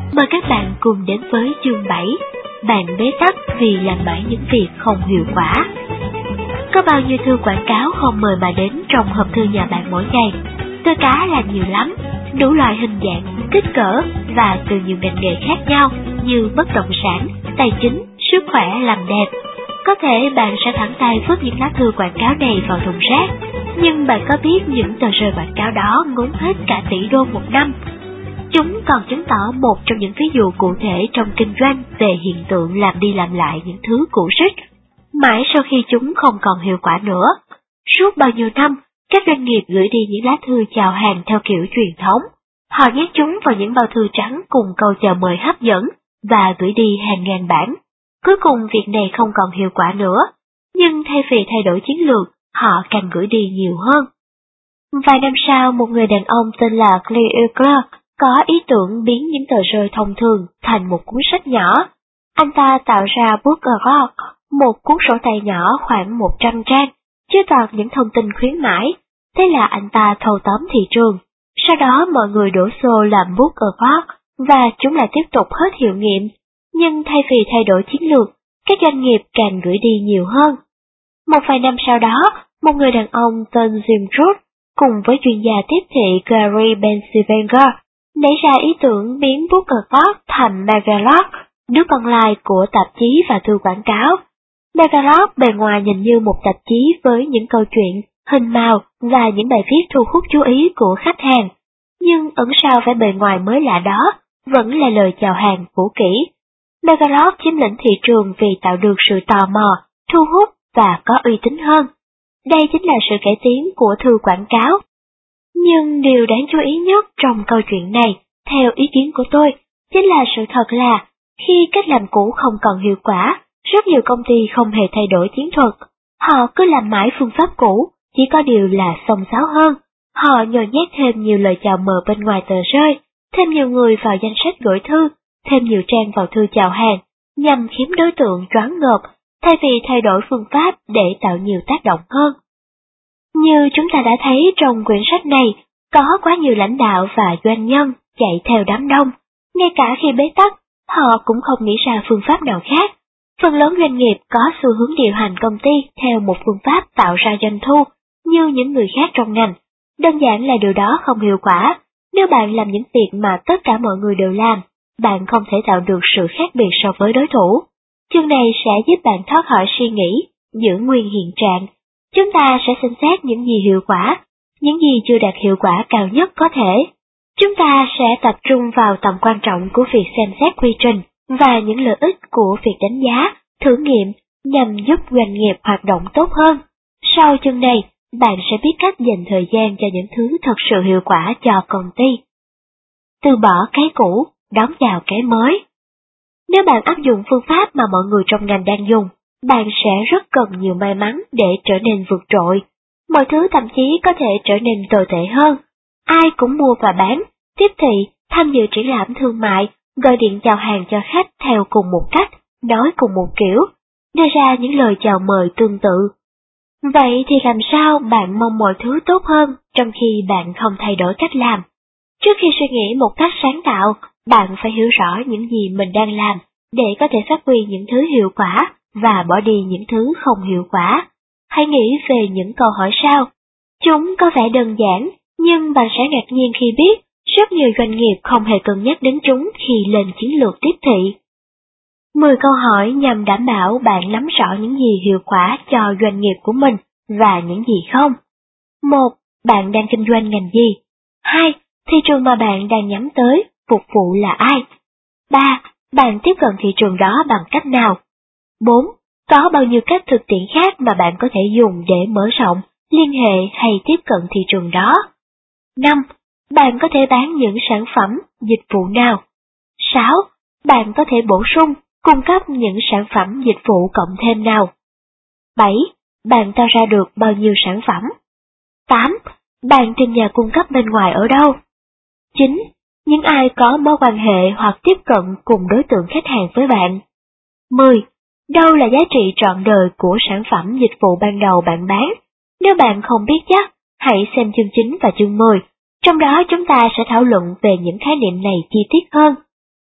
Mời các bạn cùng đến với chương 7, bạn bế tắc vì làm mãi những việc không hiệu quả. Có bao nhiêu thư quảng cáo không mời mà đến trong hộp thư nhà bạn mỗi ngày? Tôi cá là nhiều lắm, đủ loại hình dạng, kích cỡ và từ nhiều ngành nghề khác nhau như bất động sản, tài chính, sức khỏe, làm đẹp. Có thể bạn sẽ thẳng tay vứt những lá thư quảng cáo này vào thùng rác, nhưng bạn có biết những tờ rơi quảng cáo đó ngốn hết cả tỷ đô một năm? Chúng còn chứng tỏ một trong những ví dụ cụ thể trong kinh doanh về hiện tượng làm đi làm lại những thứ cũ rích, mãi sau khi chúng không còn hiệu quả nữa. Suốt bao nhiêu năm, các doanh nghiệp gửi đi những lá thư chào hàng theo kiểu truyền thống. Họ nhét chúng vào những bao thư trắng cùng câu chào mời hấp dẫn và gửi đi hàng ngàn bản. Cuối cùng việc này không còn hiệu quả nữa, nhưng thay vì thay đổi chiến lược, họ càng gửi đi nhiều hơn. Vài năm sau, một người đàn ông tên là Clay Eagler có ý tưởng biến những tờ rơi thông thường thành một cuốn sách nhỏ. Anh ta tạo ra Book a Rock, một cuốn sổ tay nhỏ khoảng 100 trang, chứa toàn những thông tin khuyến mãi. Thế là anh ta thâu tóm thị trường. Sau đó mọi người đổ xô làm Book a Rock và chúng lại tiếp tục hết hiệu nghiệm. Nhưng thay vì thay đổi chiến lược, các doanh nghiệp càng gửi đi nhiều hơn. Một vài năm sau đó, một người đàn ông tên Jim Root cùng với chuyên gia tiếp thị Gary Bencivenga nảy ra ý tưởng biến Book a Rock thành Megalog, đứa con lai của tạp chí và thư quảng cáo. Megalog bề ngoài nhìn như một tạp chí với những câu chuyện, hình màu và những bài viết thu hút chú ý của khách hàng, nhưng ẩn sau vẻ bề ngoài mới lạ đó vẫn là lời chào hàng cũ kỹ. Megalog chiếm lĩnh thị trường vì tạo được sự tò mò, thu hút và có uy tín hơn. Đây chính là sự cải tiến của thư quảng cáo. Nhưng điều đáng chú ý nhất trong câu chuyện này, theo ý kiến của tôi, chính là sự thật là khi cách làm cũ không còn hiệu quả, rất nhiều công ty không hề thay đổi chiến thuật. Họ cứ làm mãi phương pháp cũ, chỉ có điều là xông xáo hơn. Họ nhồi nhét thêm nhiều lời chào mời bên ngoài tờ rơi, thêm nhiều người vào danh sách gửi thư, thêm nhiều trang vào thư chào hàng, nhằm khiến đối tượng choáng ngợp, thay vì thay đổi phương pháp để tạo nhiều tác động hơn. Như chúng ta đã thấy trong quyển sách này, có quá nhiều lãnh đạo và doanh nhân chạy theo đám đông, ngay cả khi bế tắc, họ cũng không nghĩ ra phương pháp nào khác. Phần lớn doanh nghiệp có xu hướng điều hành công ty theo một phương pháp tạo ra doanh thu như những người khác trong ngành. Đơn giản là điều đó không hiệu quả. Nếu bạn làm những việc mà tất cả mọi người đều làm, bạn không thể tạo được sự khác biệt so với đối thủ. Chương này sẽ giúp bạn thoát khỏi suy nghĩ, giữ nguyên hiện trạng. Chúng ta sẽ xem xét những gì hiệu quả, những gì chưa đạt hiệu quả cao nhất có thể. Chúng ta sẽ tập trung vào tầm quan trọng của việc xem xét quy trình và những lợi ích của việc đánh giá, thử nghiệm nhằm giúp doanh nghiệp hoạt động tốt hơn. Sau chương này, bạn sẽ biết cách dành thời gian cho những thứ thật sự hiệu quả cho công ty. Từ bỏ cái cũ, đón chào cái mới. Nếu bạn áp dụng phương pháp mà mọi người trong ngành đang dùng, bạn sẽ rất cần nhiều may mắn để trở nên vượt trội. Mọi thứ thậm chí có thể trở nên tồi tệ hơn. Ai cũng mua và bán, tiếp thị, tham dự triển lãm thương mại, gọi điện chào hàng cho khách theo cùng một cách, nói cùng một kiểu, đưa ra những lời chào mời tương tự. Vậy thì làm sao bạn mong mọi thứ tốt hơn trong khi bạn không thay đổi cách làm? Trước khi suy nghĩ một cách sáng tạo, bạn phải hiểu rõ những gì mình đang làm để có thể phát huy những thứ hiệu quả và bỏ đi những thứ không hiệu quả. Hãy nghĩ về những câu hỏi sau. Chúng có vẻ đơn giản, nhưng bạn sẽ ngạc nhiên khi biết rất nhiều doanh nghiệp không hề cân nhắc đến chúng khi lên chiến lược tiếp thị. 10 câu hỏi nhằm đảm bảo bạn nắm rõ những gì hiệu quả cho doanh nghiệp của mình và những gì không. 1. Bạn đang kinh doanh ngành gì? 2. Thị trường mà bạn đang nhắm tới, phục vụ là ai? 3. Bạn tiếp cận thị trường đó bằng cách nào? 4. Có bao nhiêu cách thực tiễn khác mà bạn có thể dùng để mở rộng, liên hệ hay tiếp cận thị trường đó? 5. Bạn có thể bán những sản phẩm, dịch vụ nào? 6. Bạn có thể bổ sung, cung cấp những sản phẩm, dịch vụ cộng thêm nào? 7. Bạn tạo ra được bao nhiêu sản phẩm? 8. Bạn tìm nhà cung cấp bên ngoài ở đâu? 9. Những ai có mối quan hệ hoặc tiếp cận cùng đối tượng khách hàng với bạn? 10. Đâu là giá trị trọn đời của sản phẩm dịch vụ ban đầu bạn bán? Nếu bạn không biết chắc, hãy xem chương 9 và chương 10. Trong đó chúng ta sẽ thảo luận về những khái niệm này chi tiết hơn.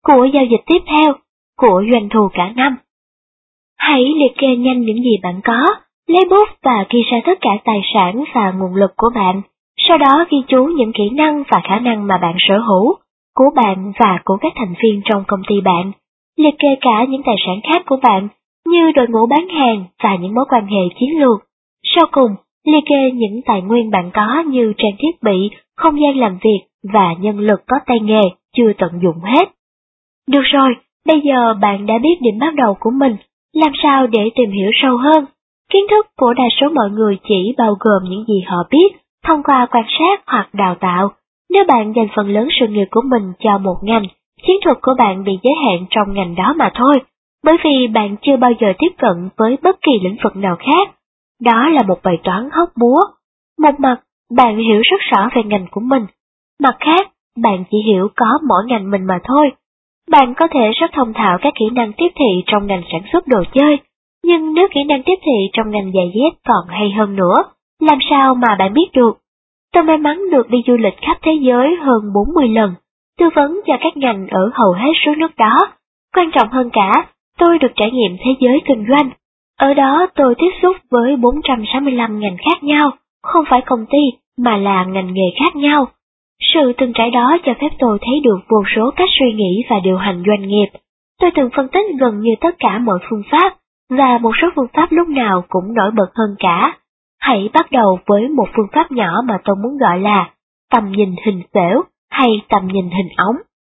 của giao dịch tiếp theo, của doanh thu cả năm. Hãy liệt kê nhanh những gì bạn có, lấy bút và ghi ra tất cả tài sản và nguồn lực của bạn, sau đó ghi chú những kỹ năng và khả năng mà bạn sở hữu, của bạn và của các thành viên trong công ty bạn. Liệt kê cả những tài sản khác của bạn, như đội ngũ bán hàng và những mối quan hệ chiến lược. Sau cùng, liệt kê những tài nguyên bạn có như trang thiết bị, không gian làm việc và nhân lực có tay nghề chưa tận dụng hết. Được rồi, bây giờ bạn đã biết điểm bắt đầu của mình, làm sao để tìm hiểu sâu hơn. Kiến thức của đa số mọi người chỉ bao gồm những gì họ biết thông qua quan sát hoặc đào tạo. Nếu bạn dành phần lớn sự nghiệp của mình cho một ngành, chiến thuật của bạn bị giới hạn trong ngành đó mà thôi, bởi vì bạn chưa bao giờ tiếp cận với bất kỳ lĩnh vực nào khác. Đó là một bài toán hóc búa. Một mặt, bạn hiểu rất rõ về ngành của mình. Mặt khác, bạn chỉ hiểu có mỗi ngành mình mà thôi. Bạn có thể rất thông thạo các kỹ năng tiếp thị trong ngành sản xuất đồ chơi, nhưng nếu kỹ năng tiếp thị trong ngành giày dép còn hay hơn nữa, làm sao mà bạn biết được? Tôi may mắn được đi du lịch khắp thế giới hơn 40 lần, tư vấn cho các ngành ở hầu hết số nước đó. Quan trọng hơn cả, tôi được trải nghiệm thế giới kinh doanh. Ở đó tôi tiếp xúc với 465 ngành khác nhau, không phải công ty mà là ngành nghề khác nhau. Sự từng trải đó cho phép tôi thấy được vô số cách suy nghĩ và điều hành doanh nghiệp. Tôi từng phân tích gần như tất cả mọi phương pháp, và một số phương pháp lúc nào cũng nổi bật hơn cả. Hãy bắt đầu với một phương pháp nhỏ mà tôi muốn gọi là tầm nhìn hình phễu hay tầm nhìn hình ống.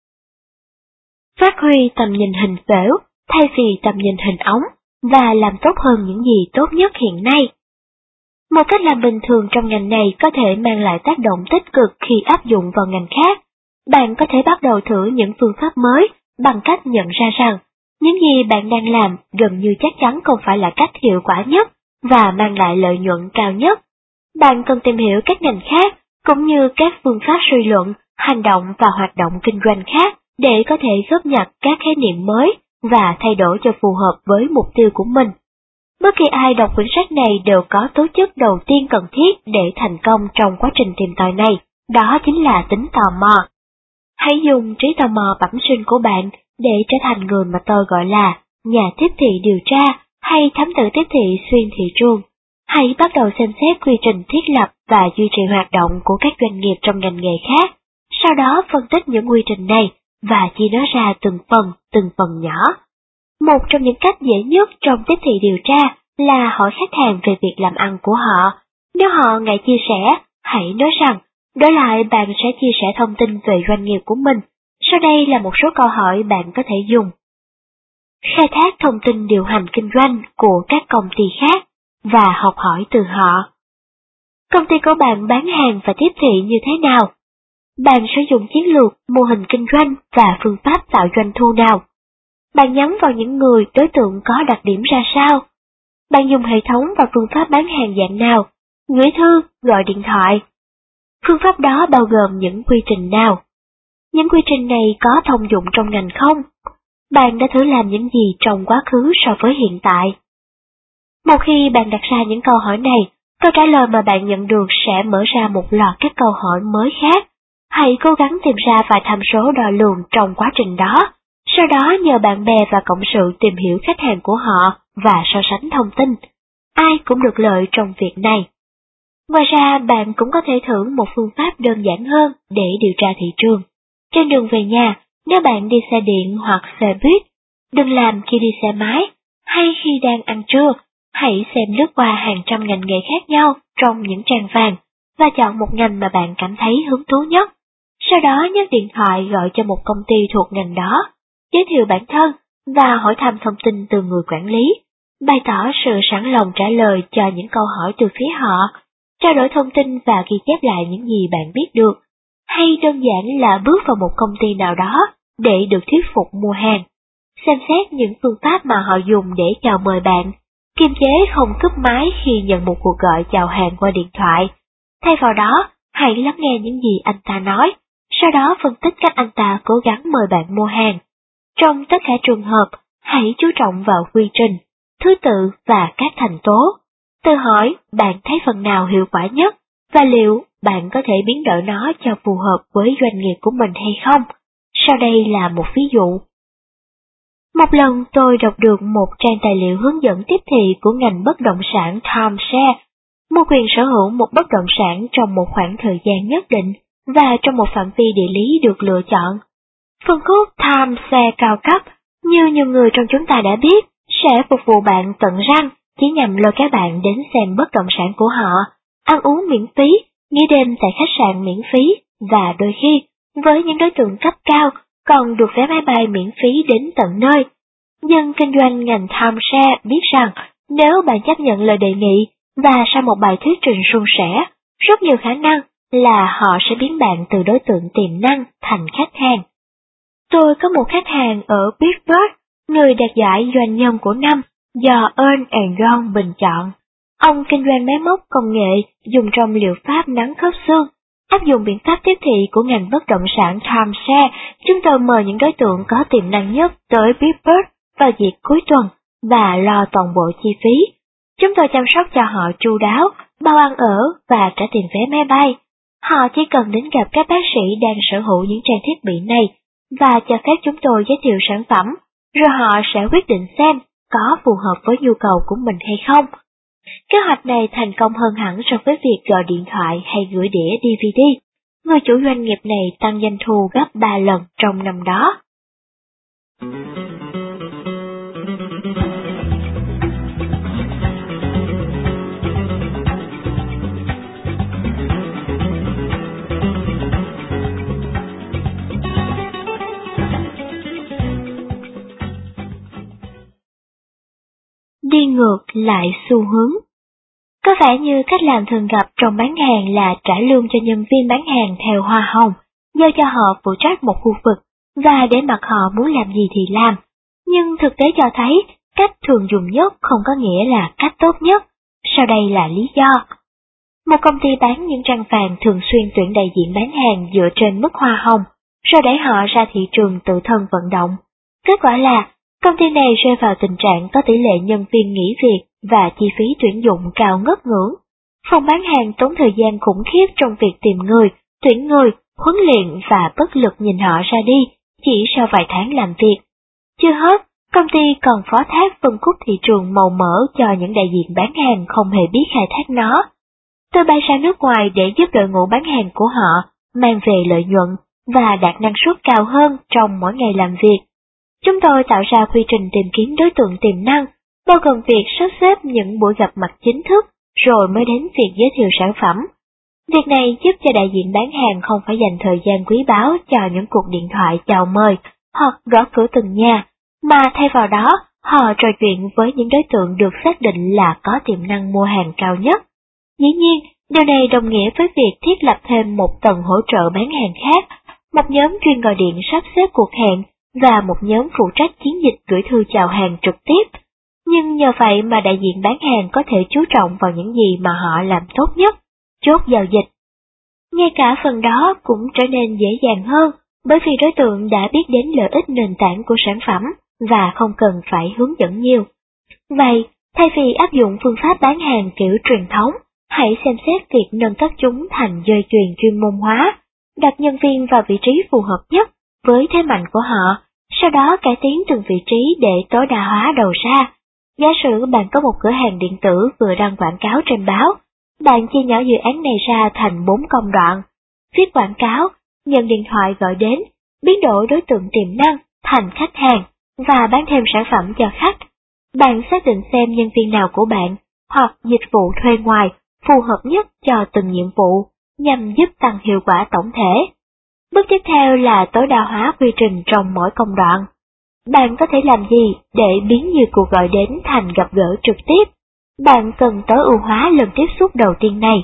Phát huy tầm nhìn hình phễu thay vì tầm nhìn hình ống và làm tốt hơn những gì tốt nhất hiện nay. Một cách làm bình thường trong ngành này có thể mang lại tác động tích cực khi áp dụng vào ngành khác. Bạn có thể bắt đầu thử những phương pháp mới bằng cách nhận ra rằng những gì bạn đang làm gần như chắc chắn không phải là cách hiệu quả nhất và mang lại lợi nhuận cao nhất. Bạn cần tìm hiểu các ngành khác cũng như các phương pháp suy luận, hành động và hoạt động kinh doanh khác để có thể góp nhặt các khái niệm mới và thay đổi cho phù hợp với mục tiêu của mình. Bất kỳ ai đọc quyển sách này đều có tố chất đầu tiên cần thiết để thành công trong quá trình tìm tòi này, đó chính là tính tò mò. Hãy dùng trí tò mò bẩm sinh của bạn để trở thành người mà tôi gọi là nhà tiếp thị điều tra hay thám tử tiếp thị xuyên thị trường. Hãy bắt đầu xem xét quy trình thiết lập và duy trì hoạt động của các doanh nghiệp trong ngành nghề khác, sau đó phân tích những quy trình này và chia nó ra từng phần nhỏ. Một trong những cách dễ nhất trong tiếp thị điều tra là hỏi khách hàng về việc làm ăn của họ. Nếu họ ngại chia sẻ, hãy nói rằng, đổi lại bạn sẽ chia sẻ thông tin về doanh nghiệp của mình. Sau đây là một số câu hỏi bạn có thể dùng. Khai thác thông tin điều hành kinh doanh của các công ty khác và học hỏi từ họ. Công ty của bạn bán hàng và tiếp thị như thế nào? Bạn sử dụng chiến lược, mô hình kinh doanh và phương pháp tạo doanh thu nào? Bạn nhắm vào những người đối tượng có đặc điểm ra sao? Bạn dùng hệ thống và phương pháp bán hàng dạng nào? Gửi thư, gọi điện thoại. Phương pháp đó bao gồm những quy trình nào? Những quy trình này có thông dụng trong ngành không? Bạn đã thử làm những gì trong quá khứ so với hiện tại? Một khi bạn đặt ra những câu hỏi này, câu trả lời mà bạn nhận được sẽ mở ra một loạt các câu hỏi mới khác. Hãy cố gắng tìm ra vài tham số đo lường trong quá trình đó. Sau đó nhờ bạn bè và cộng sự tìm hiểu khách hàng của họ và so sánh thông tin. Ai cũng được lợi trong việc này. Ngoài ra bạn cũng có thể thử một phương pháp đơn giản hơn để điều tra thị trường. Trên đường về nhà, nếu bạn đi xe điện hoặc xe buýt, đừng làm khi đi xe máy, hay khi đang ăn trưa, hãy xem lướt qua hàng trăm ngành nghề khác nhau trong những trang vàng và chọn một ngành mà bạn cảm thấy hứng thú nhất. Sau đó nhấc điện thoại gọi cho một công ty thuộc ngành đó, giới thiệu bản thân và hỏi thăm thông tin từ người quản lý, bày tỏ sự sẵn lòng trả lời cho những câu hỏi từ phía họ, trao đổi thông tin và ghi chép lại những gì bạn biết được, hay đơn giản là bước vào một công ty nào đó để được thuyết phục mua hàng. Xem xét những phương pháp mà họ dùng để chào mời bạn, kiềm chế không cúp máy khi nhận một cuộc gọi chào hàng qua điện thoại. Thay vào đó, hãy lắng nghe những gì anh ta nói, sau đó phân tích cách anh ta cố gắng mời bạn mua hàng. Trong tất cả trường hợp, hãy chú trọng vào quy trình, thứ tự và các thành tố. Tự hỏi bạn thấy phần nào hiệu quả nhất và liệu bạn có thể biến đổi nó cho phù hợp với doanh nghiệp của mình hay không. Sau đây là một ví dụ. Một lần tôi đọc được một trang tài liệu hướng dẫn tiếp thị của ngành bất động sản timeshare, mua quyền sở hữu một bất động sản trong một khoảng thời gian nhất định và trong một phạm vi địa lý được lựa chọn. Phân khúc timeshare cao cấp, như nhiều người trong chúng ta đã biết, sẽ phục vụ bạn tận răng, chỉ nhằm lôi các bạn đến xem bất động sản của họ, ăn uống miễn phí, nghỉ đêm tại khách sạn miễn phí, và đôi khi, với những đối tượng cấp cao, còn được vé máy bay miễn phí đến tận nơi. Dân kinh doanh ngành timeshare biết rằng, nếu bạn chấp nhận lời đề nghị và sau một bài thuyết trình suôn sẻ, rất nhiều khả năng là họ sẽ biến bạn từ đối tượng tiềm năng thành khách hàng. Tôi có một khách hàng ở Pittsburgh, người đạt giải doanh nhân của năm do Ernst Young bình chọn. Ông kinh doanh máy móc công nghệ dùng trong liệu pháp nắn khớp xương. Áp dụng biện pháp tiếp thị của ngành bất động sản timeshare, chúng tôi mời những đối tượng có tiềm năng nhất tới Pittsburgh vào dịp cuối tuần và lo toàn bộ chi phí. Chúng tôi chăm sóc cho họ chu đáo, bao ăn ở và trả tiền vé máy bay. Họ chỉ cần đến gặp các bác sĩ đang sở hữu những trang thiết bị này và cho phép chúng tôi giới thiệu sản phẩm, rồi họ sẽ quyết định xem có phù hợp với nhu cầu của mình hay không. Kế hoạch này thành công hơn hẳn so với việc gọi điện thoại hay gửi đĩa DVD. Người chủ doanh nghiệp này tăng doanh thu gấp 3 lần trong năm đó. Đi ngược lại xu hướng. Có vẻ như cách làm thường gặp trong bán hàng là trả lương cho nhân viên bán hàng theo hoa hồng, giao cho họ phụ trách một khu vực, và để mặc họ muốn làm gì thì làm. Nhưng thực tế cho thấy, cách thường dùng nhất không có nghĩa là cách tốt nhất. Sau đây là lý do. Một công ty bán những trang vàng thường xuyên tuyển đại diện bán hàng dựa trên mức hoa hồng, rồi đẩy họ ra thị trường tự thân vận động. Kết quả là, công ty này rơi vào tình trạng có tỷ lệ nhân viên nghỉ việc và chi phí tuyển dụng cao ngất ngưỡng. Phòng bán hàng tốn thời gian khủng khiếp trong việc tìm người, tuyển người, huấn luyện và bất lực nhìn họ ra đi chỉ sau vài tháng làm việc. Chưa hết, công ty còn phó thác phân khúc thị trường màu mỡ cho những đại diện bán hàng không hề biết khai thác nó. Tôi bay ra nước ngoài để giúp đội ngũ bán hàng của họ mang về lợi nhuận và đạt năng suất cao hơn trong mỗi ngày làm việc. Chúng tôi tạo ra quy trình tìm kiếm đối tượng tiềm năng, bao gồm việc sắp xếp những buổi gặp mặt chính thức, rồi mới đến việc giới thiệu sản phẩm. Việc này giúp cho đại diện bán hàng không phải dành thời gian quý báu cho những cuộc điện thoại chào mời hoặc gõ cửa từng nhà, mà thay vào đó, họ trò chuyện với những đối tượng được xác định là có tiềm năng mua hàng cao nhất. Dĩ nhiên, điều này đồng nghĩa với việc thiết lập thêm một tầng hỗ trợ bán hàng khác, một nhóm chuyên gọi điện sắp xếp cuộc hẹn, và một nhóm phụ trách chiến dịch gửi thư chào hàng trực tiếp. Nhưng nhờ vậy mà đại diện bán hàng có thể chú trọng vào những gì mà họ làm tốt nhất, chốt giao dịch. Ngay cả phần đó cũng trở nên dễ dàng hơn, bởi vì đối tượng đã biết đến lợi ích nền tảng của sản phẩm và không cần phải hướng dẫn nhiều. Vậy, thay vì áp dụng phương pháp bán hàng kiểu truyền thống, hãy xem xét việc nâng cấp chúng thành dây chuyền chuyên môn hóa, đặt nhân viên vào vị trí phù hợp nhất với thế mạnh của họ, sau đó cải tiến từng vị trí để tối đa hóa đầu ra. Giả sử bạn có một cửa hàng điện tử vừa đăng quảng cáo trên báo, bạn chia nhỏ dự án này ra thành 4 công đoạn: viết quảng cáo, nhận điện thoại gọi đến, biến đổi đối tượng tiềm năng thành khách hàng và bán thêm sản phẩm cho khách. Bạn xác định xem nhân viên nào của bạn hoặc dịch vụ thuê ngoài phù hợp nhất cho từng nhiệm vụ, nhằm giúp tăng hiệu quả tổng thể. Bước tiếp theo là tối đa hóa quy trình trong mỗi công đoạn. Bạn có thể làm gì để biến nhiều cuộc gọi đến thành gặp gỡ trực tiếp? Bạn cần tối ưu hóa lần tiếp xúc đầu tiên này.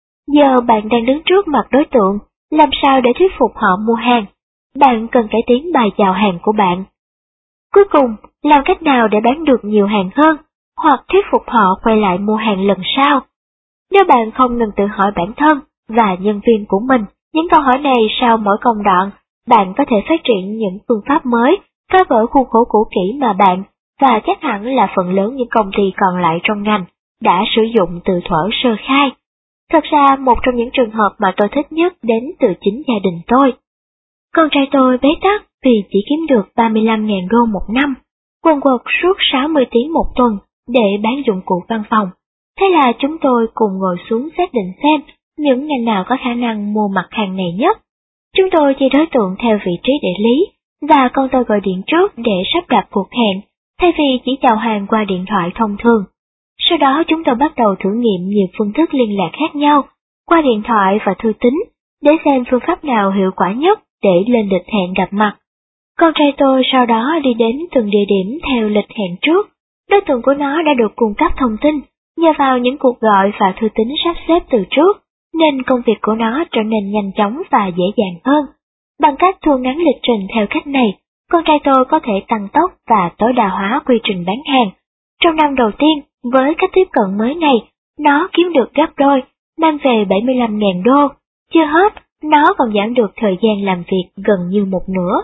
Giờ bạn đang đứng trước mặt đối tượng, làm sao để thuyết phục họ mua hàng? Bạn cần cải tiến bài chào hàng của bạn. Cuối cùng, làm cách nào để bán được nhiều hàng hơn, hoặc thuyết phục họ quay lại mua hàng lần sau? Nếu bạn không ngừng tự hỏi bản thân và nhân viên của mình những câu hỏi này sau mỗi công đoạn, bạn có thể phát triển những phương pháp mới, phá vỡ khuôn khổ cũ kỹ mà bạn, và chắc hẳn là phần lớn những công ty còn lại trong ngành, đã sử dụng từ thuở sơ khai. Thật ra một trong những trường hợp mà tôi thích nhất đến từ chính gia đình tôi. Con trai tôi bế tắc vì chỉ kiếm được 35.000 đô một năm, quần quật suốt 60 tiếng một tuần để bán dụng cụ văn phòng. Thế là chúng tôi cùng ngồi xuống xác định xem những ngành nào có khả năng mua mặt hàng này nhất. Chúng tôi chia đối tượng theo vị trí địa lý, và con tôi gọi điện trước để sắp đặt cuộc hẹn, thay vì chỉ chào hàng qua điện thoại thông thường. Sau đó chúng tôi bắt đầu thử nghiệm nhiều phương thức liên lạc khác nhau, qua điện thoại và thư tín, để xem phương pháp nào hiệu quả nhất để lên lịch hẹn gặp mặt. Con trai tôi sau đó đi đến từng địa điểm theo lịch hẹn trước. Đối tượng của nó đã được cung cấp thông tin, nhờ vào những cuộc gọi và thư tín sắp xếp từ trước, nên công việc của nó trở nên nhanh chóng và dễ dàng hơn. Bằng cách thu ngắn lịch trình theo cách này, con trai tôi có thể tăng tốc và tối đa hóa quy trình bán hàng. Trong năm đầu tiên, với cách tiếp cận mới này, nó kiếm được gấp đôi, mang về 75.000 đô. Chưa hết, nó còn giảm được thời gian làm việc gần như một nửa.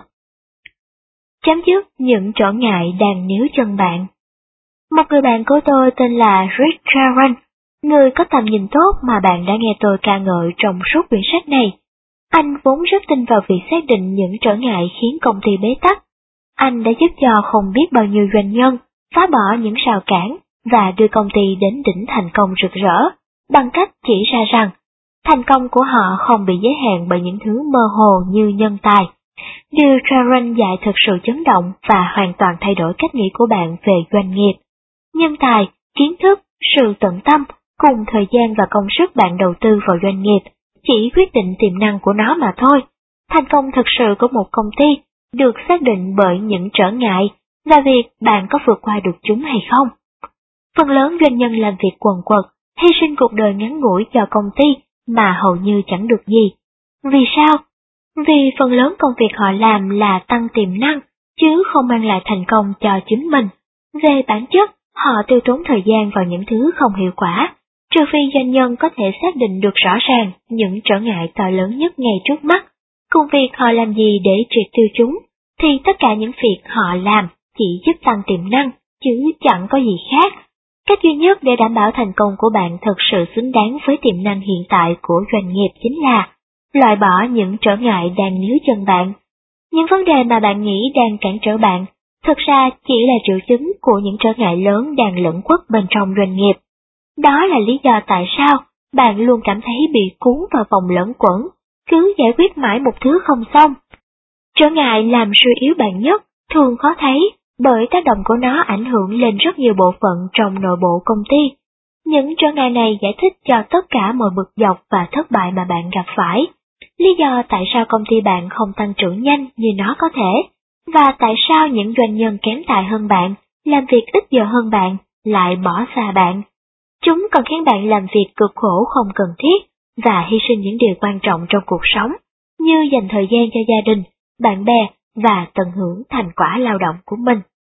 Chấm dứt những trở ngại đang níu chân bạn. Một người bạn của tôi tên là Rick Warren, người có tầm nhìn tốt mà bạn đã nghe tôi ca ngợi trong suốt quyển sách này. Anh vốn rất tin vào việc xác định những trở ngại khiến công ty bế tắc. Anh đã giúp cho không biết bao nhiêu doanh nhân phá bỏ những rào cản và đưa công ty đến đỉnh thành công rực rỡ, bằng cách chỉ ra rằng thành công của họ không bị giới hạn bởi những thứ mơ hồ như nhân tài. Điều Warren dạy thực sự chấn động và hoàn toàn thay đổi cách nghĩ của bạn về doanh nghiệp. Nhân tài, kiến thức, sự tận tâm, cùng thời gian và công sức bạn đầu tư vào doanh nghiệp chỉ quyết định tiềm năng của nó mà thôi. Thành công thực sự của một công ty được xác định bởi những trở ngại và việc bạn có vượt qua được chúng hay không. Phần lớn doanh nhân làm việc quần quật, hy sinh cuộc đời ngắn ngủi cho công ty mà hầu như chẳng được gì. Vì sao? Vì phần lớn công việc họ làm là tăng tiềm năng, chứ không mang lại thành công cho chính mình. Về bản chất, họ tiêu tốn thời gian vào những thứ không hiệu quả, trừ phi doanh nhân có thể xác định được rõ ràng những trở ngại to lớn nhất ngay trước mắt, cùng việc họ làm gì để triệt tiêu chúng, thì tất cả những việc họ làm chỉ giúp tăng tiềm năng, chứ chẳng có gì khác. Cách duy nhất để đảm bảo thành công của bạn thật sự xứng đáng với tiềm năng hiện tại của doanh nghiệp chính là loại bỏ những trở ngại đang níu chân bạn. Những vấn đề mà bạn nghĩ đang cản trở bạn, thực ra chỉ là triệu chứng của những trở ngại lớn đang lẩn quất bên trong doanh nghiệp. Đó là lý do tại sao bạn luôn cảm thấy bị cuốn vào vòng lẩn quẩn, cứ giải quyết mãi một thứ không xong. Trở ngại làm suy yếu bạn nhất thường khó thấy, bởi tác động của nó ảnh hưởng lên rất nhiều bộ phận trong nội bộ công ty. Những trở ngại này giải thích cho tất cả mọi bực dọc và thất bại mà bạn gặp phải. Lý do tại sao công ty bạn không tăng trưởng nhanh như nó có thể, và tại sao những doanh nhân kém tài hơn bạn, làm việc ít giờ hơn bạn, lại bỏ xa bạn. Chúng còn khiến bạn làm việc cực khổ không cần thiết và hy sinh những điều quan trọng trong cuộc sống, như dành thời gian cho gia đình, bạn bè và tận hưởng thành quả lao động của mình.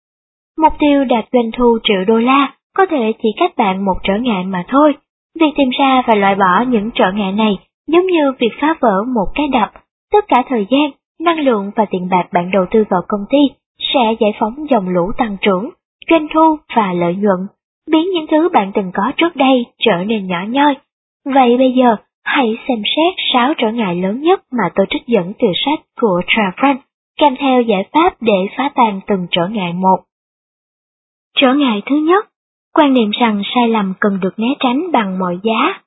Mục tiêu đạt doanh thu $1 triệu có thể chỉ cách bạn một trở ngại mà thôi. Việc tìm ra và loại bỏ những trở ngại này giống như việc phá vỡ một cái đập. Tất cả thời gian, năng lượng và tiền bạc bạn đầu tư vào công ty sẽ giải phóng dòng lũ tăng trưởng, doanh thu và lợi nhuận, biến những thứ bạn từng có trước đây trở nên nhỏ nhoi. Vậy bây giờ, hãy xem xét 6 trở ngại lớn nhất mà tôi trích dẫn từ sách của Warren, kèm theo giải pháp để phá tan từng trở ngại một. Trở ngại thứ nhất, quan niệm rằng sai lầm cần được né tránh bằng mọi giá.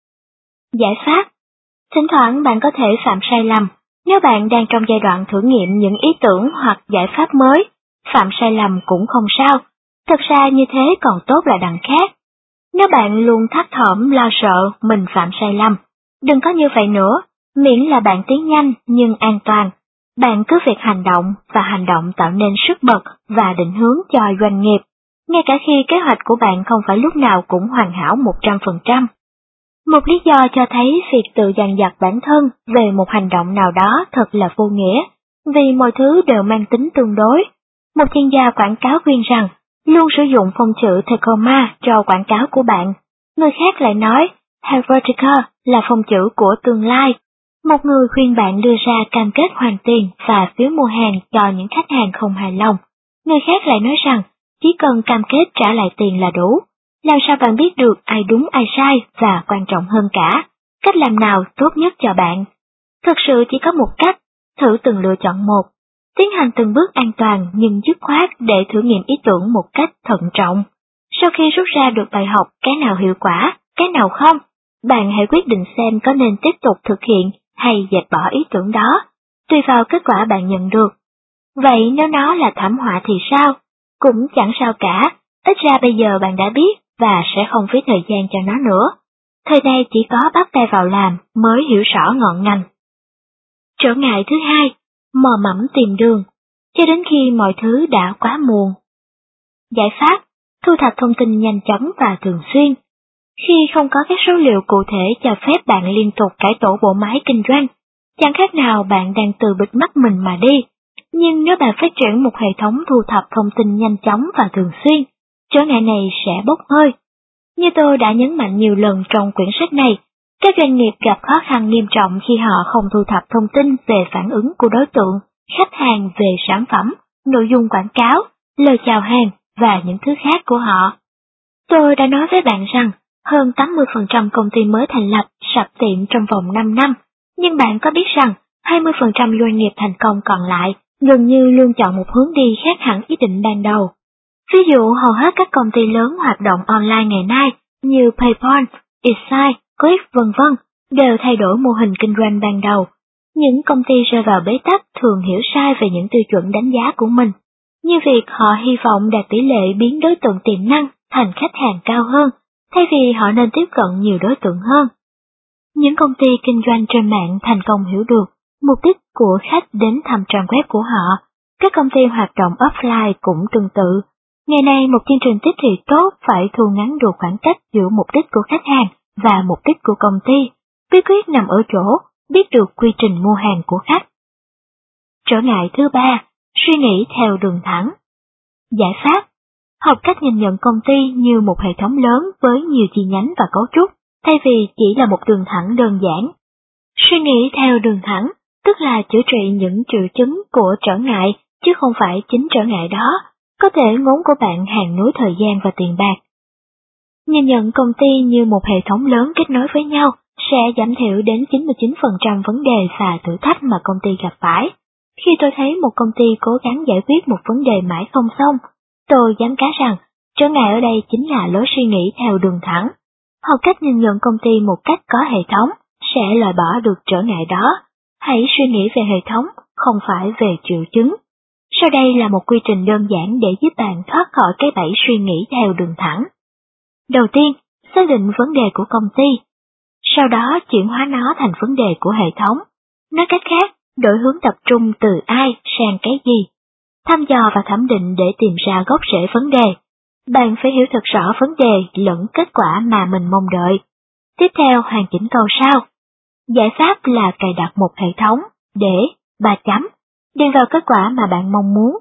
Giải pháp. Thỉnh thoảng bạn có thể phạm sai lầm. Nếu bạn đang trong giai đoạn thử nghiệm những ý tưởng hoặc giải pháp mới, phạm sai lầm cũng không sao. Thật ra như thế còn tốt là đằng khác. Nếu bạn luôn thấp thỏm lo sợ mình phạm sai lầm, đừng có như vậy nữa, miễn là bạn tiến nhanh nhưng an toàn. Bạn cứ việc hành động và hành động tạo nên sức bật và định hướng cho doanh nghiệp, ngay cả khi kế hoạch của bạn không phải lúc nào cũng hoàn hảo 100%. Một lý do cho thấy việc tự dằn vặt bản thân về một hành động nào đó thật là vô nghĩa, vì mọi thứ đều mang tính tương đối. Một chuyên gia quảng cáo khuyên rằng, luôn sử dụng phông chữ Tacoma cho quảng cáo của bạn. Người khác lại nói, Helvetica là phông chữ của tương lai. Một người khuyên bạn đưa ra cam kết hoàn tiền và phiếu mua hàng cho những khách hàng không hài lòng. Người khác lại nói rằng, chỉ cần cam kết trả lại tiền là đủ. Làm sao bạn biết được ai đúng ai sai và quan trọng hơn cả, cách làm nào tốt nhất cho bạn? Thực sự chỉ có một cách, thử từng lựa chọn một, tiến hành từng bước an toàn nhưng dứt khoát để thử nghiệm ý tưởng một cách thận trọng. Sau khi rút ra được bài học cái nào hiệu quả, cái nào không, bạn hãy quyết định xem có nên tiếp tục thực hiện hay dẹp bỏ ý tưởng đó, tùy vào kết quả bạn nhận được. Vậy nếu nó là thảm họa thì sao? Cũng chẳng sao cả, ít ra bây giờ bạn đã biết và sẽ không phí thời gian cho nó nữa. Thời nay chỉ có bắt tay vào làm mới hiểu rõ ngọn ngành. Trở ngại thứ hai, mò mẫm tìm đường, cho đến khi mọi thứ đã quá muộn. Giải pháp, thu thập thông tin nhanh chóng và thường xuyên. Khi không có các số liệu cụ thể cho phép bạn liên tục cải tổ bộ máy kinh doanh, chẳng khác nào bạn đang tự bịt mắt mình mà đi. Nhưng nếu bạn phát triển một hệ thống thu thập thông tin nhanh chóng và thường xuyên, trở ngại này sẽ bốc hơi. Như tôi đã nhấn mạnh nhiều lần trong quyển sách này, các doanh nghiệp gặp khó khăn nghiêm trọng khi họ không thu thập thông tin về phản ứng của đối tượng, khách hàng về sản phẩm, nội dung quảng cáo, lời chào hàng và những thứ khác của họ. Tôi đã nói với bạn rằng hơn 80% công ty mới thành lập sập tiệm trong vòng 5 năm, nhưng bạn có biết rằng 20% doanh nghiệp thành công còn lại gần như luôn chọn một hướng đi khác hẳn ý định ban đầu. Ví dụ hầu hết các công ty lớn hoạt động online ngày nay như PayPal, Excite, Click v.v. đều thay đổi mô hình kinh doanh ban đầu. Những công ty rơi vào bế tắc thường hiểu sai về những tiêu chuẩn đánh giá của mình, như việc họ hy vọng đạt tỷ lệ biến đối tượng tiềm năng thành khách hàng cao hơn, thay vì họ nên tiếp cận nhiều đối tượng hơn. Những công ty kinh doanh trên mạng thành công hiểu được mục đích của khách đến thăm trang web của họ. Các công ty hoạt động offline cũng tương tự. Ngày nay một chương trình tiếp thị tốt phải thu ngắn được khoảng cách giữa mục đích của khách hàng và mục đích của công ty. Bí quyết nằm ở chỗ biết được quy trình mua hàng của khách. Trở ngại thứ ba, suy nghĩ theo đường thẳng. Giải pháp, học cách nhìn nhận công ty như một hệ thống lớn với nhiều chi nhánh và cấu trúc, thay vì chỉ là một đường thẳng đơn giản. Suy nghĩ theo đường thẳng, tức là chữa trị những triệu chứng của trở ngại, chứ không phải chính trở ngại đó. Có thể ngốn của bạn hàng núi thời gian và tiền bạc. Nhìn nhận công ty như một hệ thống lớn kết nối với nhau sẽ giảm thiểu đến 99% vấn đề và thử thách mà công ty gặp phải. Khi tôi thấy một công ty cố gắng giải quyết một vấn đề mãi không xong, tôi dám cá rằng trở ngại ở đây chính là lối suy nghĩ theo đường thẳng. Học cách nhìn nhận công ty một cách có hệ thống sẽ loại bỏ được trở ngại đó. Hãy suy nghĩ về hệ thống, không phải về triệu chứng. Sau đây là một quy trình đơn giản để giúp bạn thoát khỏi cái bẫy suy nghĩ theo đường thẳng. Đầu tiên, xác định vấn đề của công ty. Sau đó chuyển hóa nó thành vấn đề của hệ thống. Nói cách khác, đổi hướng tập trung từ ai sang cái gì. Thăm dò và thẩm định để tìm ra gốc rễ vấn đề. Bạn phải hiểu thật rõ vấn đề lẫn kết quả mà mình mong đợi. Tiếp theo hoàn chỉnh câu sau. Giải pháp là cài đặt một hệ thống để 3 chấm điền vào kết quả mà bạn mong muốn.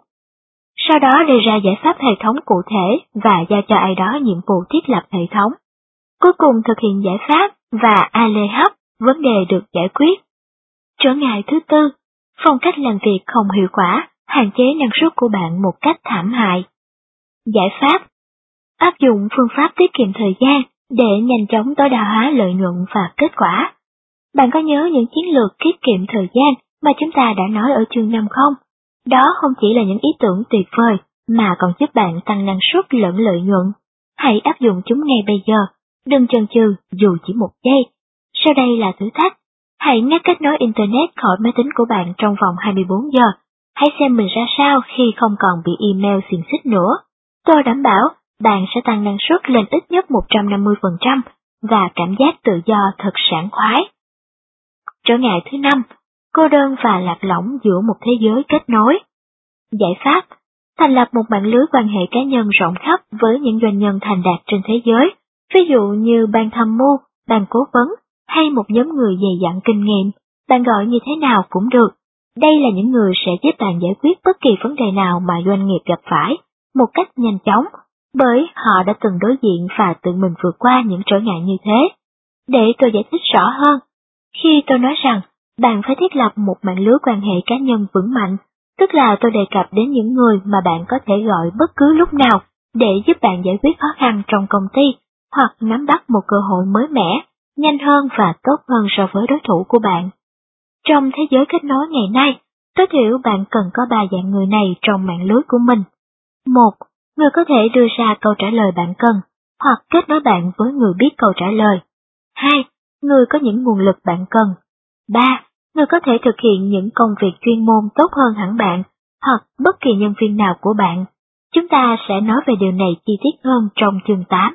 Sau đó đề ra giải pháp hệ thống cụ thể và giao cho ai đó nhiệm vụ thiết lập hệ thống. Cuối cùng thực hiện giải pháp và lê hấp, vấn đề được giải quyết. Trở ngại thứ tư, phong cách làm việc không hiệu quả, hạn chế năng suất của bạn một cách thảm hại. Giải pháp, áp dụng phương pháp tiết kiệm thời gian để nhanh chóng tối đa hóa lợi nhuận và kết quả. Bạn có nhớ những chiến lược tiết kiệm thời gian mà chúng ta đã nói ở chương 5 không? Đó không chỉ là những ý tưởng tuyệt vời, mà còn giúp bạn tăng năng suất lẫn lợi nhuận. Hãy áp dụng chúng ngay bây giờ, đừng chần chừ dù chỉ một giây. Sau đây là thử thách. Hãy ngắt kết nối Internet khỏi máy tính của bạn trong vòng 24 giờ. Hãy xem mình ra sao khi không còn bị email xiềng xích nữa. Tôi đảm bảo bạn sẽ tăng năng suất lên ít nhất 150% và cảm giác tự do thật sảng khoái. Trở ngại thứ 5, cô đơn và lạc lõng giữa một thế giới kết nối. Giải pháp, thành lập một mạng lưới quan hệ cá nhân rộng khắp với những doanh nhân thành đạt trên thế giới, ví dụ như ban tham mưu, ban cố vấn, hay một nhóm người dày dặn kinh nghiệm, bạn gọi như thế nào cũng được. Đây là những người sẽ giúp bạn giải quyết bất kỳ vấn đề nào mà doanh nghiệp gặp phải, một cách nhanh chóng, bởi họ đã từng đối diện và tự mình vượt qua những trở ngại như thế. Để tôi giải thích rõ hơn, khi tôi nói rằng bạn phải thiết lập một mạng lưới quan hệ cá nhân vững mạnh, tức là tôi đề cập đến những người mà bạn có thể gọi bất cứ lúc nào để giúp bạn giải quyết khó khăn trong công ty hoặc nắm bắt một cơ hội mới mẻ, nhanh hơn và tốt hơn so với đối thủ của bạn. Trong thế giới kết nối ngày nay, Tối thiểu bạn cần có 3 dạng người này trong mạng lưới của mình. 1. Người có thể đưa ra câu trả lời bạn cần, hoặc kết nối bạn với người biết câu trả lời. 2. Người có những nguồn lực bạn cần. 3. Người có thể thực hiện những công việc chuyên môn tốt hơn hẳn bạn, hoặc bất kỳ nhân viên nào của bạn. Chúng ta sẽ nói về điều này chi tiết hơn trong chương 8.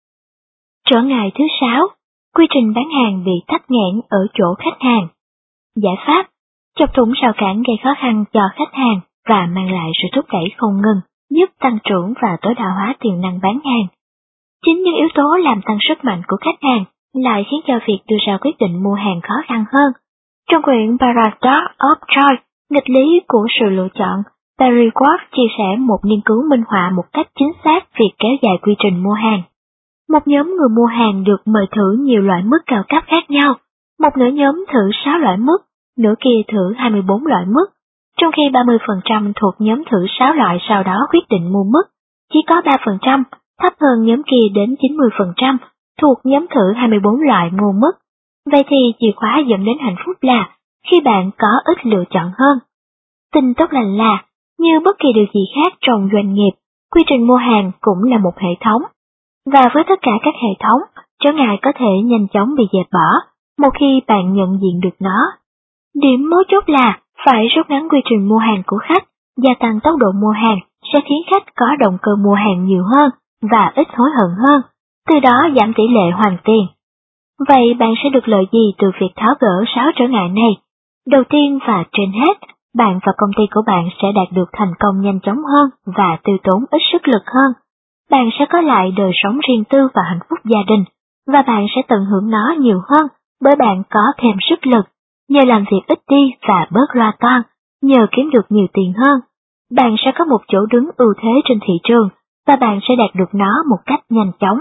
Trở ngại thứ 6. Quy trình bán hàng bị tắc nghẽn ở chỗ khách hàng. Giải pháp: chọc thủng rào cản gây khó khăn cho khách hàng và mang lại sự thúc đẩy không ngừng, giúp tăng trưởng và tối đa hóa tiềm năng bán hàng. Chính những yếu tố làm tăng sức mạnh của khách hàng lại khiến cho việc đưa ra quyết định mua hàng khó khăn hơn. Trong quyển Paradox of Choice, nghịch lý của sự lựa chọn, Barry Ward chia sẻ một nghiên cứu minh họa một cách chính xác việc kéo dài quy trình mua hàng. Một nhóm người mua hàng được mời thử nhiều loại mức cao cấp khác nhau, một nửa nhóm thử 6 loại mức, nửa kia thử 24 loại mức, trong khi 30% thuộc nhóm thử 6 loại sau đó quyết định mua mức, chỉ có 3%, thấp hơn nhóm kia đến 90%, thuộc nhóm thử 24 loại mua mức. Vậy thì chìa khóa dẫn đến hạnh phúc là khi bạn có ít lựa chọn hơn. Tin tốt lành là, như bất kỳ điều gì khác trong doanh nghiệp, quy trình mua hàng cũng là một hệ thống. Và với tất cả các hệ thống, trở ngại có thể nhanh chóng bị dẹp bỏ, một khi bạn nhận diện được nó. Điểm mấu chốt là phải rút ngắn quy trình mua hàng của khách, gia tăng tốc độ mua hàng sẽ khiến khách có động cơ mua hàng nhiều hơn và ít hối hận hơn, từ đó giảm tỷ lệ hoàn tiền. Vậy bạn sẽ được lợi gì từ việc tháo gỡ 6 trở ngại này? Đầu tiên và trên hết, bạn và công ty của bạn sẽ đạt được thành công nhanh chóng hơn và tiêu tốn ít sức lực hơn. Bạn sẽ có lại đời sống riêng tư và hạnh phúc gia đình, và bạn sẽ tận hưởng nó nhiều hơn bởi bạn có thêm sức lực, nhờ làm việc ít đi và bớt loa toan, nhờ kiếm được nhiều tiền hơn. Bạn sẽ có một chỗ đứng ưu thế trên thị trường, và bạn sẽ đạt được nó một cách nhanh chóng.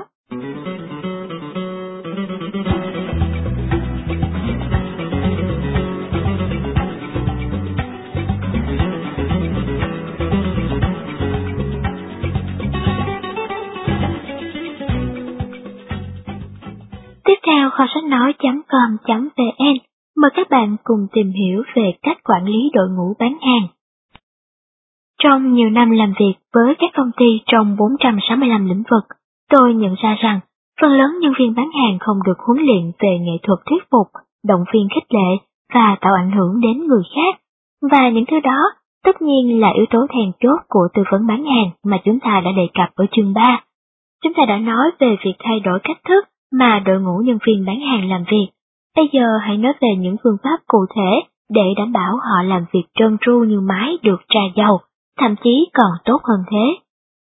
Tiếp theo, kho sách nói.com.vn mời các bạn cùng tìm hiểu về cách quản lý đội ngũ bán hàng. Trong nhiều năm làm việc với các công ty trong 465 lĩnh vực, tôi nhận ra rằng phần lớn nhân viên bán hàng không được huấn luyện về nghệ thuật thuyết phục, động viên khích lệ và tạo ảnh hưởng đến người khác. Và những thứ đó tất nhiên là yếu tố then chốt của tư vấn bán hàng mà chúng ta đã đề cập ở chương 3. Chúng ta đã nói về việc thay đổi cách thức mà đội ngũ nhân viên bán hàng làm việc. Bây giờ hãy nói về những phương pháp cụ thể để đảm bảo họ làm việc trơn tru như máy được tra dầu, thậm chí còn tốt hơn thế.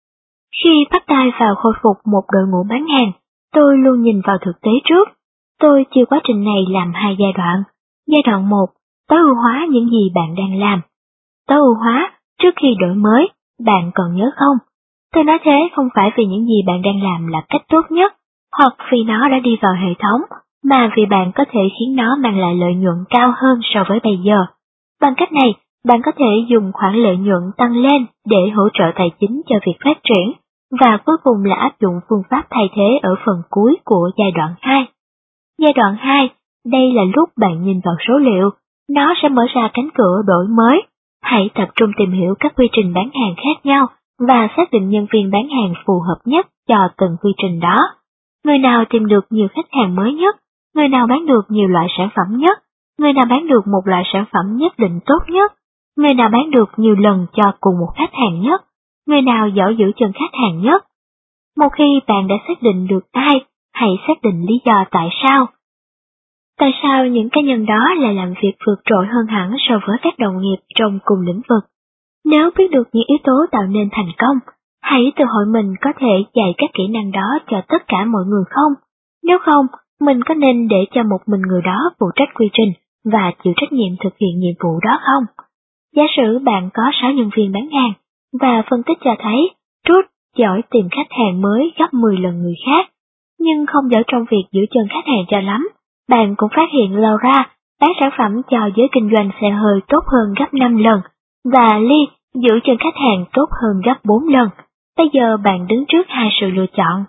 Khi bắt tay vào khôi phục một đội ngũ bán hàng, tôi luôn nhìn vào thực tế trước. Tôi chia quá trình này làm 2 giai đoạn. Giai đoạn 1, tối ưu hóa những gì bạn đang làm. Tối ưu hóa trước khi đổi mới, bạn còn nhớ không? Tôi nói thế không phải vì những gì bạn đang làm là cách tốt nhất, hoặc vì nó đã đi vào hệ thống, mà vì bạn có thể khiến nó mang lại lợi nhuận cao hơn so với bây giờ. Bằng cách này, bạn có thể dùng khoản lợi nhuận tăng lên để hỗ trợ tài chính cho việc phát triển, và cuối cùng là áp dụng phương pháp thay thế ở phần cuối của giai đoạn 2. Giai đoạn 2, đây là lúc bạn nhìn vào số liệu, nó sẽ mở ra cánh cửa đổi mới. Hãy tập trung tìm hiểu các quy trình bán hàng khác nhau và xác định nhân viên bán hàng phù hợp nhất cho từng quy trình đó. Người nào tìm được nhiều khách hàng mới nhất, người nào bán được nhiều loại sản phẩm nhất, người nào bán được một loại sản phẩm nhất định tốt nhất, người nào bán được nhiều lần cho cùng một khách hàng nhất, người nào giỏi giữ chân khách hàng nhất. Một khi bạn đã xác định được ai, hãy xác định lý do tại sao. Tại sao những cá nhân đó lại làm việc vượt trội hơn hẳn so với các đồng nghiệp trong cùng lĩnh vực? Nếu biết được những yếu tố tạo nên thành công, hãy tự hỏi mình có thể dạy các kỹ năng đó cho tất cả mọi người không? Nếu không, mình có nên để cho một mình người đó phụ trách quy trình và chịu trách nhiệm thực hiện nhiệm vụ đó không? Giả sử bạn có 6 nhân viên bán hàng, và phân tích cho thấy Truth giỏi tìm khách hàng mới gấp 10 lần người khác, nhưng không giỏi trong việc giữ chân khách hàng cho lắm. Bạn cũng phát hiện Laura bán sản phẩm cho giới kinh doanh xe hơi tốt hơn gấp 5 lần, và Lee giữ chân khách hàng tốt hơn gấp 4 lần. Bây giờ bạn đứng trước 2 sự lựa chọn.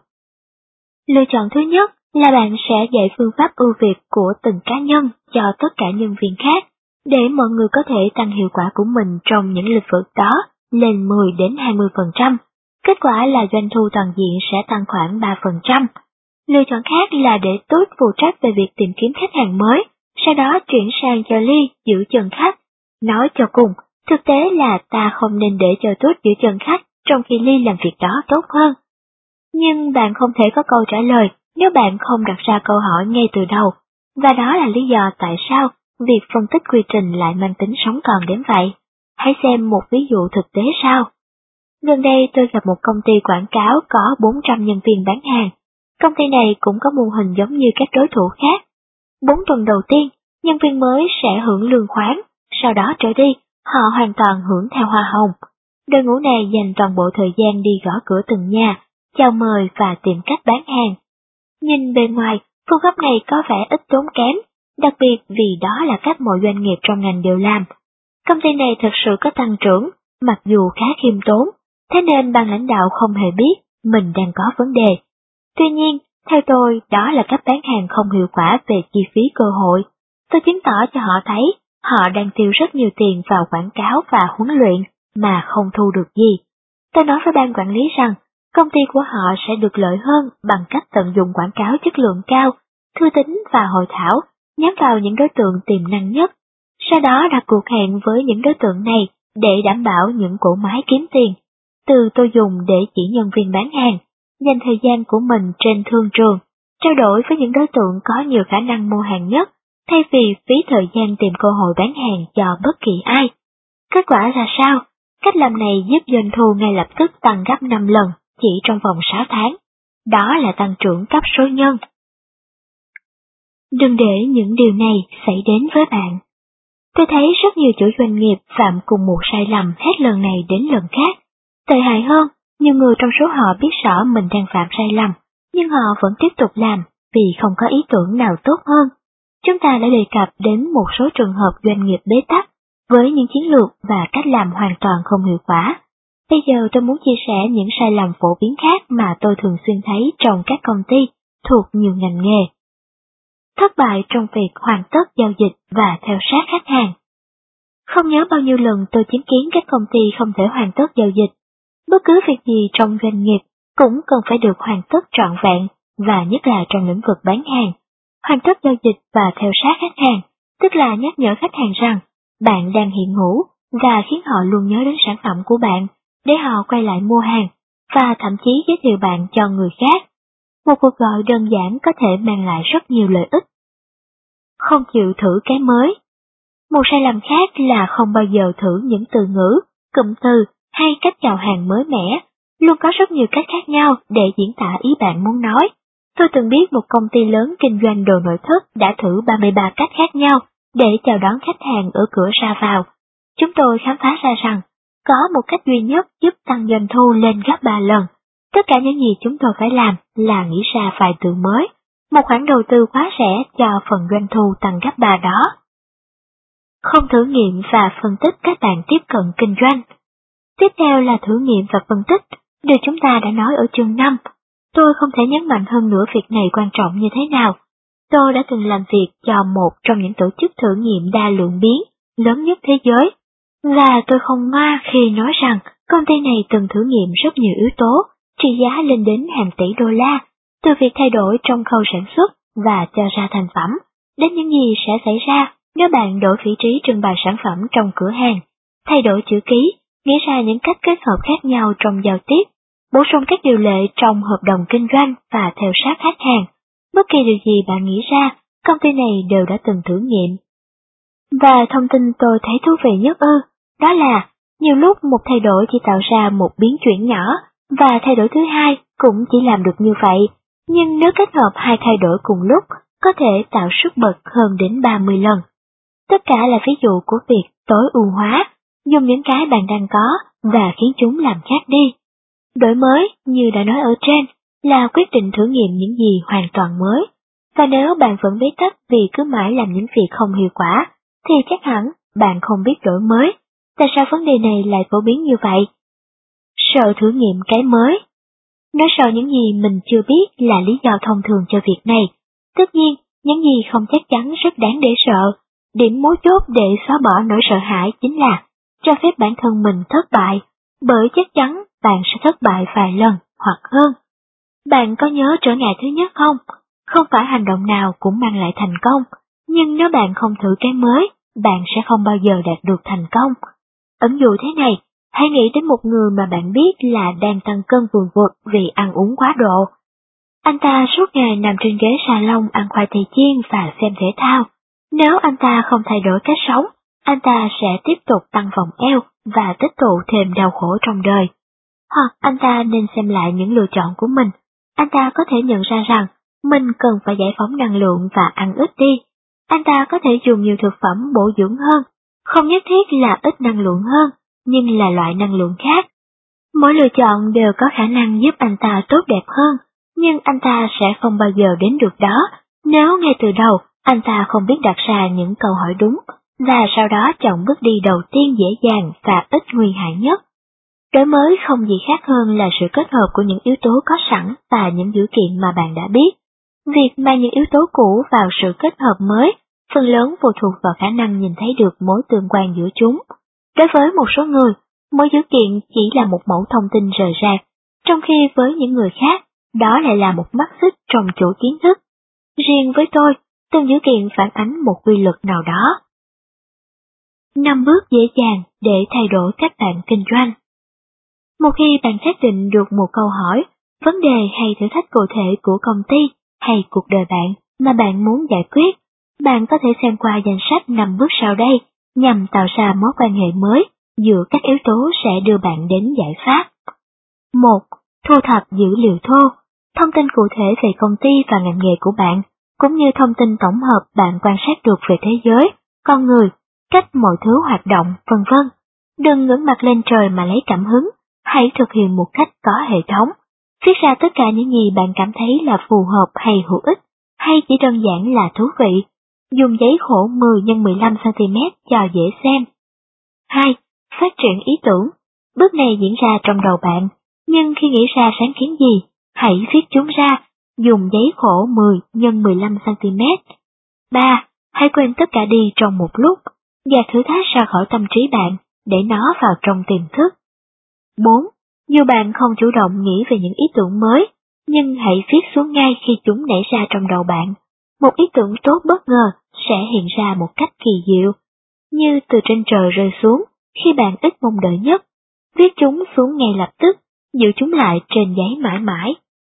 Lựa chọn thứ nhất là bạn sẽ dạy phương pháp ưu việt của từng cá nhân cho tất cả nhân viên khác, Để mọi người có thể tăng hiệu quả của mình trong những lĩnh vực đó lên 10 đến 20%. Kết quả là doanh thu toàn diện sẽ tăng khoảng 3%. Lựa chọn khác là để Tút phụ trách về việc tìm kiếm khách hàng mới, sau đó chuyển sang cho Ly giữ chân khách. Nói cho cùng, thực tế là ta không nên để cho Tút giữ chân khách trong khi Ly làm việc đó tốt hơn. Nhưng bạn không thể có câu trả lời nếu bạn không đặt ra câu hỏi ngay từ đầu, và đó là lý do tại sao việc phân tích quy trình lại mang tính sống còn đến vậy. Hãy xem một ví dụ thực tế sau. Gần đây tôi gặp một công ty quảng cáo có 400 nhân viên bán hàng. Công ty này cũng có mô hình giống như các đối thủ khác. 4 tuần đầu tiên, nhân viên mới sẽ hưởng lương khoán, sau đó trở đi, họ hoàn toàn hưởng theo hoa hồng. Đội ngũ này dành toàn bộ thời gian đi gõ cửa từng nhà, chào mời và tìm cách bán hàng. Nhìn bề ngoài, phương pháp này có vẻ ít tốn kém, đặc biệt vì đó là cách mọi doanh nghiệp trong ngành đều làm. Công ty này thực sự có tăng trưởng, mặc dù khá khiêm tốn, thế nên ban lãnh đạo không hề biết mình đang có vấn đề. Tuy nhiên, theo tôi, đó là cách bán hàng không hiệu quả về chi phí cơ hội. Tôi chứng tỏ cho họ thấy họ đang tiêu rất nhiều tiền vào quảng cáo và huấn luyện mà không thu được gì. Tôi nói với ban quản lý rằng công ty của họ sẽ được lợi hơn bằng cách tận dụng quảng cáo chất lượng cao, thư tín và hội thảo, nhắm vào những đối tượng tiềm năng nhất. Sau đó đặt cuộc hẹn với những đối tượng này để đảm bảo những cỗ máy kiếm tiền. Từ tôi dùng để chỉ nhân viên bán hàng, dành thời gian của mình trên thương trường, trao đổi với những đối tượng có nhiều khả năng mua hàng nhất, thay vì phí thời gian tìm cơ hội bán hàng cho bất kỳ ai. Kết quả ra sao? Cách làm này giúp doanh thu ngay lập tức tăng gấp 5 lần chỉ trong vòng 6 tháng. Đó là tăng trưởng cấp số nhân. Đừng để những điều này xảy đến với bạn. Tôi thấy rất nhiều chủ doanh nghiệp phạm cùng một sai lầm hết lần này đến lần khác. Tệ hại hơn, nhiều người trong số họ biết rõ mình đang phạm sai lầm, nhưng họ vẫn tiếp tục làm vì không có ý tưởng nào tốt hơn. Chúng ta đã đề cập đến một số trường hợp doanh nghiệp bế tắc với những chiến lược và cách làm hoàn toàn không hiệu quả. Bây giờ tôi muốn chia sẻ những sai lầm phổ biến khác mà tôi thường xuyên thấy trong các công ty thuộc nhiều ngành nghề. Thất bại trong việc hoàn tất giao dịch và theo sát khách hàng. Không nhớ bao nhiêu lần tôi chứng kiến các công ty không thể hoàn tất giao dịch. Bất cứ việc gì trong doanh nghiệp cũng cần phải được hoàn tất trọn vẹn, và nhất là trong lĩnh vực bán hàng. Hoàn tất giao dịch và theo sát khách hàng, tức là nhắc nhở khách hàng rằng bạn đang hiện hữu và khiến họ luôn nhớ đến sản phẩm của bạn để họ quay lại mua hàng và thậm chí giới thiệu bạn cho người khác. Một cuộc gọi đơn giản có thể mang lại rất nhiều lợi ích. Không chịu thử cái mới. Một sai lầm khác là không bao giờ thử những từ ngữ, cụm từ hay cách chào hàng mới mẻ. Luôn có rất nhiều cách khác nhau để diễn tả ý bạn muốn nói. Tôi từng biết một công ty lớn kinh doanh đồ nội thất đã thử 33 cách khác nhau để chào đón khách hàng ở cửa ra vào. Chúng tôi khám phá ra rằng có một cách duy nhất giúp tăng doanh thu lên gấp 3 lần. Tất cả những gì chúng tôi phải làm là nghĩ ra vài từ mới, một khoản đầu tư quá rẻ cho phần doanh thu tăng gấp 3 đó. Không thử nghiệm và phân tích các bạn tiếp cận kinh doanh. Tiếp theo là thử nghiệm và phân tích, điều chúng ta đã nói ở chương 5. Tôi không thể nhấn mạnh hơn nữa việc này quan trọng như thế nào. Tôi đã từng làm việc cho một trong những tổ chức thử nghiệm đa lượng biến lớn nhất thế giới, và tôi không ngoa khi nói rằng công ty này từng thử nghiệm rất nhiều yếu tố, trị giá lên đến hàng tỷ đô la, từ việc thay đổi trong khâu sản xuất và cho ra thành phẩm, đến những gì sẽ xảy ra nếu bạn đổi vị trí trưng bày sản phẩm trong cửa hàng, thay đổi chữ ký, nghĩ ra những cách kết hợp khác nhau trong giao tiếp, bổ sung các điều lệ trong hợp đồng kinh doanh và theo sát khách hàng. Bất kỳ điều gì bạn nghĩ ra, công ty này đều đã từng thử nghiệm. Và thông tin tôi thấy thú vị nhất đó là nhiều lúc một thay đổi chỉ tạo ra một biến chuyển nhỏ, và thay đổi thứ hai cũng chỉ làm được như vậy. Nhưng nếu kết hợp hai thay đổi cùng lúc, có thể tạo sức bật hơn đến 30 lần. Tất cả là ví dụ của việc tối ưu hóa, dùng những cái bạn đang có và khiến chúng làm khác đi. Đổi mới, như đã nói ở trên, là quyết định thử nghiệm những gì hoàn toàn mới. Và nếu bạn vẫn bế tắc vì cứ mãi làm những việc không hiệu quả, thì chắc hẳn bạn không biết đổi mới. Tại sao vấn đề này lại phổ biến như vậy? Sợ thử nghiệm cái mới. Nói sợ những gì mình chưa biết là lý do thông thường cho việc này. Tất nhiên, những gì không chắc chắn rất đáng để sợ. điểm mấu chốt để xóa bỏ nỗi sợ hãi chính là cho phép bản thân mình thất bại, bởi chắc chắn bạn sẽ thất bại vài lần hoặc hơn. Bạn có nhớ trở ngại thứ nhất không? Không phải hành động nào cũng mang lại thành công, nhưng nếu bạn không thử cái mới, bạn sẽ không bao giờ đạt được thành công. Ẩn dụ thế này, hãy nghĩ đến một người mà bạn biết là đang tăng cân vùn vụt vì ăn uống quá độ. Anh ta suốt ngày nằm trên ghế salon ăn khoai tây chiên và xem thể thao. Nếu anh ta không thay đổi cách sống, anh ta sẽ tiếp tục tăng vòng eo và tích tụ thêm đau khổ trong đời. Hoặc anh ta nên xem lại những lựa chọn của mình. Anh ta có thể nhận ra rằng mình cần phải giải phóng năng lượng và ăn ít đi. Anh ta có thể dùng nhiều thực phẩm bổ dưỡng hơn, không nhất thiết là ít năng lượng hơn, nhưng là loại năng lượng khác. Mỗi lựa chọn đều có khả năng giúp anh ta tốt đẹp hơn, nhưng anh ta sẽ không bao giờ đến được đó nếu ngay từ đầu anh ta không biết đặt ra những câu hỏi đúng, và sau đó chọn bước đi đầu tiên dễ dàng và ít nguy hại nhất. Đổi mới không gì khác hơn là sự kết hợp của những yếu tố có sẵn và những dữ kiện mà bạn đã biết. Việc mang những yếu tố cũ vào sự kết hợp mới, phần lớn phụ thuộc vào khả năng nhìn thấy được mối tương quan giữa chúng. Đối với một số người, mỗi dữ kiện chỉ là một mẫu thông tin rời rạc, trong khi với những người khác, đó lại là một mắt xích trong chuỗi kiến thức. Riêng với tôi, từng dữ kiện phản ánh một quy luật nào đó. 5 bước dễ dàng để thay đổi cách bạn kinh doanh. Một khi bạn xác định được một câu hỏi, vấn đề hay thử thách cụ thể của công ty hay cuộc đời bạn mà bạn muốn giải quyết, bạn có thể xem qua danh sách 5 bước sau đây nhằm tạo ra mối quan hệ mới giữa các yếu tố sẽ đưa bạn đến giải pháp. 1. Thu thập dữ liệu thô, thông tin cụ thể về công ty và ngành nghề của bạn, cũng như thông tin tổng hợp bạn quan sát được về thế giới, con người, cách mọi thứ hoạt động, vân vân. Đừng ngẩng mặt lên trời mà lấy cảm hứng, hãy thực hiện một cách có hệ thống. Viết ra tất cả những gì bạn cảm thấy là phù hợp hay hữu ích, hay chỉ đơn giản là thú vị. Dùng giấy khổ 10 x 15 cm cho dễ xem. 2. Phát triển ý tưởng. Bước này diễn ra trong đầu bạn, nhưng khi nghĩ ra sáng kiến gì, hãy viết chúng ra, dùng giấy khổ 10 x 15 cm. 3. Hãy quên tất cả đi trong một lúc, gạt thử thách ra khỏi tâm trí bạn, để nó vào trong tiềm thức. 4. Dù bạn không chủ động nghĩ về những ý tưởng mới, nhưng hãy viết xuống ngay khi chúng nảy ra trong đầu bạn. Một ý tưởng tốt bất ngờ sẽ hiện ra một cách kỳ diệu, như từ trên trời rơi xuống khi bạn ít mong đợi nhất. Viết chúng xuống ngay lập tức, giữ chúng lại trên giấy mãi mãi.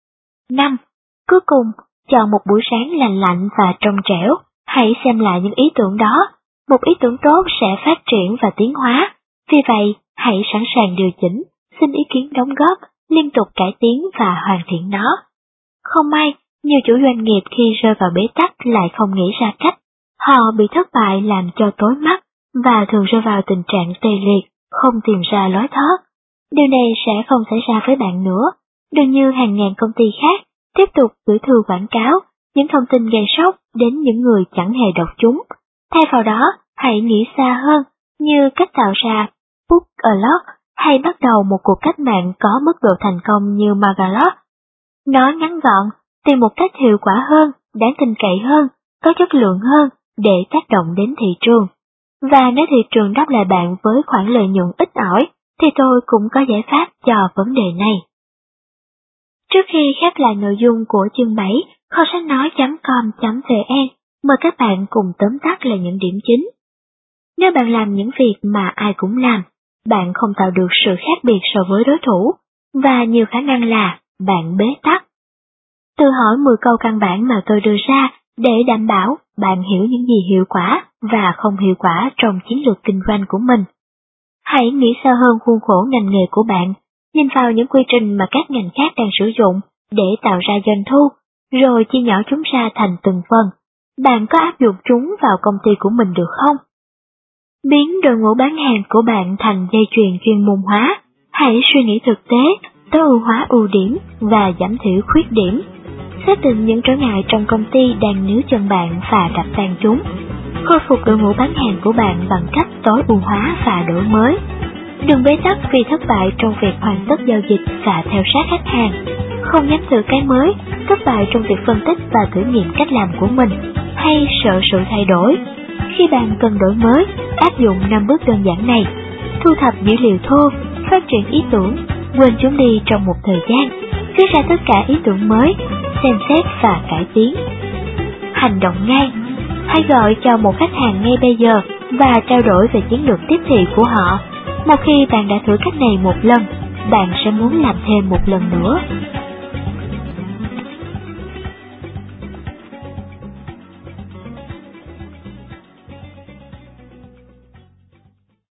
5. Cuối cùng, chọn một buổi sáng lành lạnh và trong trẻo, hãy xem lại những ý tưởng đó. Một ý tưởng tốt sẽ phát triển và tiến hóa, vì vậy hãy sẵn sàng điều chỉnh, xin ý kiến đóng góp, liên tục cải tiến và hoàn thiện nó. Không may, nhiều chủ doanh nghiệp khi rơi vào bế tắc lại không nghĩ ra cách. Họ bị thất bại làm cho tối mắt và thường rơi vào tình trạng tê liệt, không tìm ra lối thoát. Điều này sẽ không xảy ra với bạn nữa. Đừng như hàng ngàn công ty khác tiếp tục gửi thư quảng cáo, những thông tin gây sốc đến những người chẳng hề đọc chúng. Thay vào đó, hãy nghĩ xa hơn, như cách tạo ra Book Alert hay bắt đầu một cuộc cách mạng có mức độ thành công như Magalot. Nói ngắn gọn, tìm một cách hiệu quả hơn, đáng tin cậy hơn, có chất lượng hơn để tác động đến thị trường. Và nếu thị trường đáp lại bạn với khoản lợi nhuận ít ỏi, thì tôi cũng có giải pháp cho vấn đề này. Trước khi khép lại nội dung của chương 7, kho sách nói.com.vn, mời các bạn cùng tóm tắt lại những điểm chính. Nếu bạn làm những việc mà ai cũng làm, bạn không tạo được sự khác biệt so với đối thủ, và nhiều khả năng là bạn bế tắc. Tự hỏi 10 câu căn bản mà tôi đưa ra để đảm bảo bạn hiểu những gì hiệu quả và không hiệu quả trong chiến lược kinh doanh của mình. Hãy nghĩ xa hơn khuôn khổ ngành nghề của bạn, nhìn vào những quy trình mà các ngành khác đang sử dụng để tạo ra doanh thu, rồi chia nhỏ chúng ra thành từng phần. Bạn có áp dụng chúng vào công ty của mình được không? Biến đội ngũ bán hàng của bạn thành dây chuyền chuyên môn hóa. Hãy suy nghĩ thực tế, tối ưu hóa ưu điểm và giảm thiểu khuyết điểm. Xác định những trở ngại trong công ty đang níu chân bạn và đập tan chúng. Khôi phục đội ngũ bán hàng của bạn bằng cách tối ưu hóa và đổi mới. Đừng bế tắc vì thất bại trong việc hoàn tất giao dịch và theo sát khách hàng. Không dám thử cái mới, thất bại trong việc phân tích và thử nghiệm cách làm của mình, hay sợ sự thay đổi. Khi bạn cần đổi mới, áp dụng 5 bước đơn giản này: thu thập dữ liệu thô, phát triển ý tưởng, quên chúng đi trong một thời gian, viết ra tất cả ý tưởng mới, xem xét và cải tiến. Hành động ngay. Hãy gọi cho một khách hàng ngay bây giờ và trao đổi về chiến lược tiếp thị của họ. Một khi bạn đã thử cách này một lần, bạn sẽ muốn làm thêm một lần nữa.